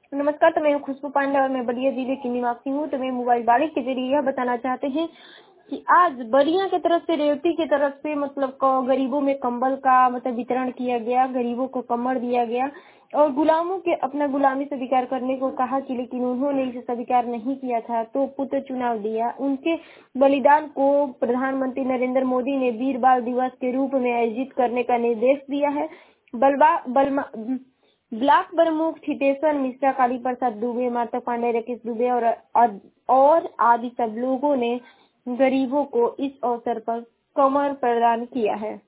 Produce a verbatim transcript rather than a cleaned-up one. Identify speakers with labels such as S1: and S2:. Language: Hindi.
S1: नमस्कार, तो मैं हूँ खुशबू पांडे और मैं बलिया जिले की निवासी हूँ। तो मैं मोबाइल बाड़ी के जरिए यह बताना चाहते हैं कि आज बलिया की तरफ से, रेवती की तरफ से मतलब गरीबों में कंबल का मतलब वितरण किया गया, गरीबों को कम्बल दिया गया और गुलामों के अपना गुलामी स्वीकार करने को कहा कि लेकिन उन्होंने इसे स्वीकार नहीं किया था तो पुत्र चुनाव दिया। उनके बलिदान को प्रधानमंत्री नरेंद्र मोदी ने वीर बाल दिवस के रूप में आयोजित करने का निर्देश दिया है। बलवा बलमा ब्लॉक प्रमुख थितेश्वर मिश्रा, काली प्रसाद दुबे, माता पांडे, राकेश दुबे और और आदि सब लोगों ने गरीबों को इस अवसर पर कमर प्रदान किया है।